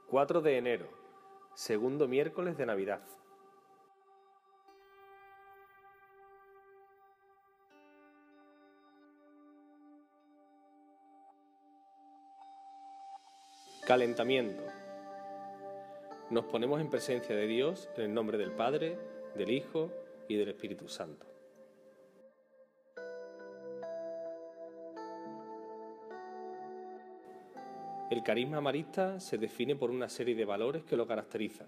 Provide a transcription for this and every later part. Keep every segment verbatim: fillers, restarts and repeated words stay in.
cuatro de enero, segundo miércoles de Navidad. Calentamiento. Nos ponemos en presencia de Dios en el nombre del Padre, del Hijo y del Espíritu Santo. El carisma marista se define por una serie de valores que lo caracterizan.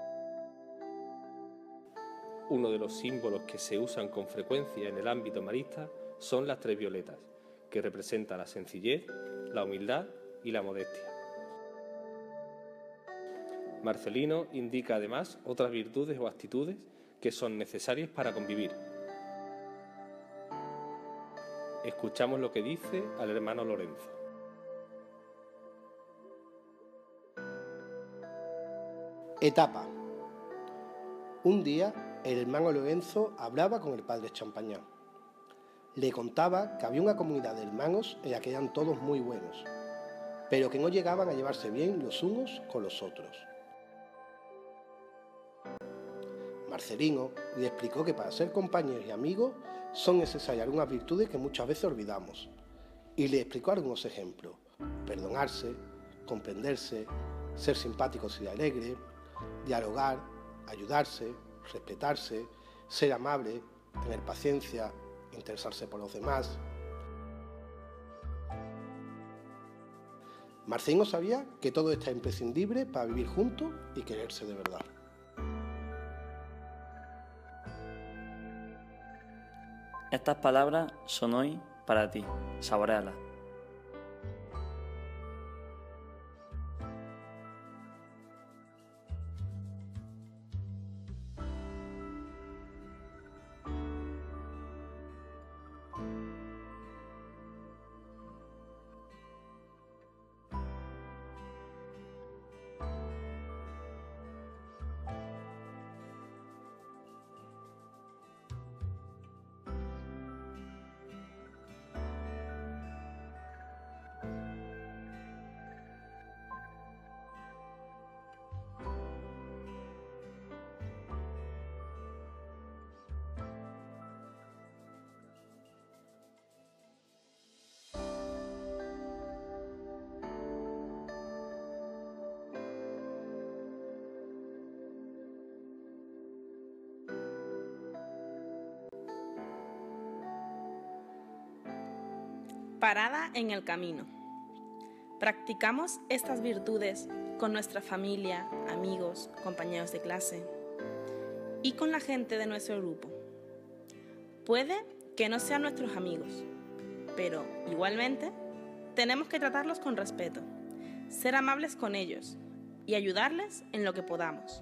Uno de los símbolos que se usan con frecuencia en el ámbito marista son las tres violetas, que representan la sencillez, la humildad y la modestia. Marcelino indica además otras virtudes o actitudes que son necesarias para convivir. Escuchamos lo que dice al hermano Lorenzo. Etapa. Un día, el hermano Lorenzo hablaba con el padre Champañán. Le contaba que había una comunidad de hermanos en la que eran todos muy buenos, pero que no llegaban a llevarse bien los unos con los otros. Marcelino le explicó que para ser compañeros y amigos son necesarias algunas virtudes que muchas veces olvidamos, y le explicó algunos ejemplos: perdonarse, comprenderse, ser simpáticos y alegres, dialogar, ayudarse, respetarse, ser amable, tener paciencia, interesarse por los demás. Marcelino sabía que todo esto es imprescindible para vivir juntos y quererse de verdad. Estas palabras son hoy para ti, saboréalas. Parada en el camino. Practicamos estas virtudes con nuestra familia, amigos, compañeros de clase y con la gente de nuestro grupo. Puede que no sean nuestros amigos, pero igualmente tenemos que tratarlos con respeto, ser amables con ellos y ayudarles en lo que podamos.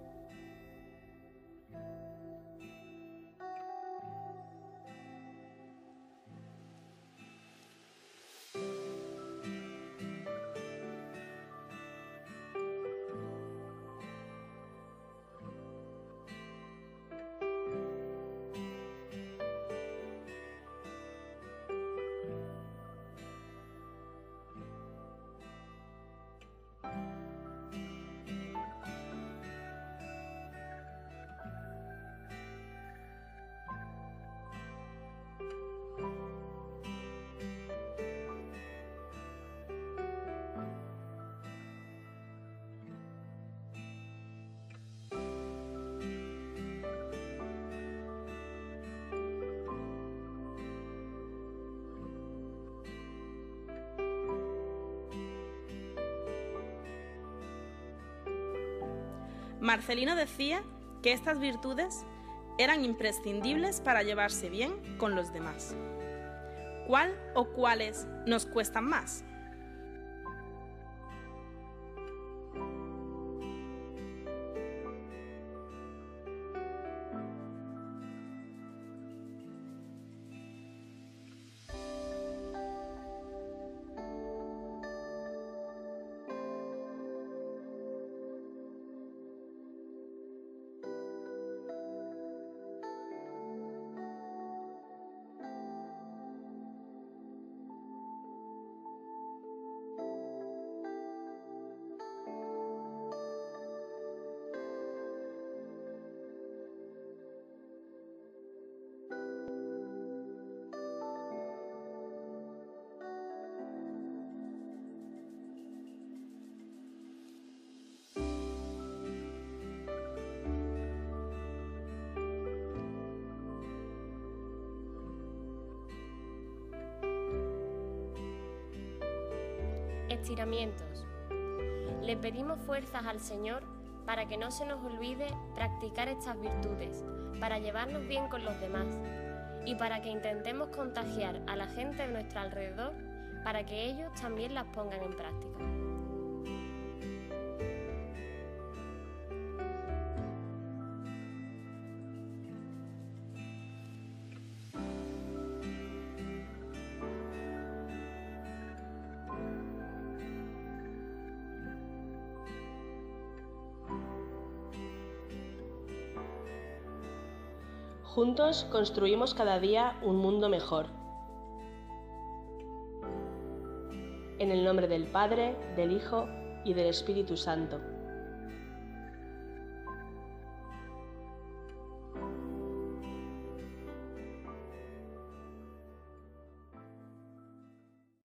Marcelino decía que estas virtudes eran imprescindibles para llevarse bien con los demás. ¿Cuál o cuáles nos cuestan más? estiramientos. Le pedimos fuerzas al Señor para que no se nos olvide practicar estas virtudes, para llevarnos bien con los demás y para que intentemos contagiar a la gente de nuestro alrededor para que ellos también las pongan en práctica. Juntos construimos cada día un mundo mejor. En el nombre del Padre, del Hijo y del Espíritu Santo.